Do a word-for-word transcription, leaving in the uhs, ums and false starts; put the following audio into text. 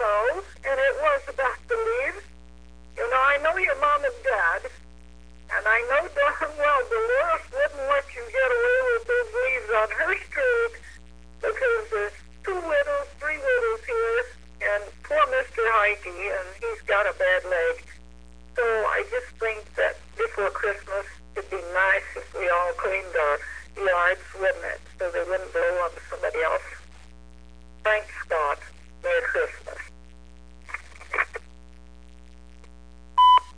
know, and it was about the leaves. You know, I know your mom and dad, and I know darn well Dolores wouldn't let you get away with those leaves on her street because there's two widows, three widows here, and poor Mister Heike, and he's got a bad leg. So I just think that before Christmas, it'd be nice if we all cleaned our yards, wouldn't it, so they wouldn't blow up so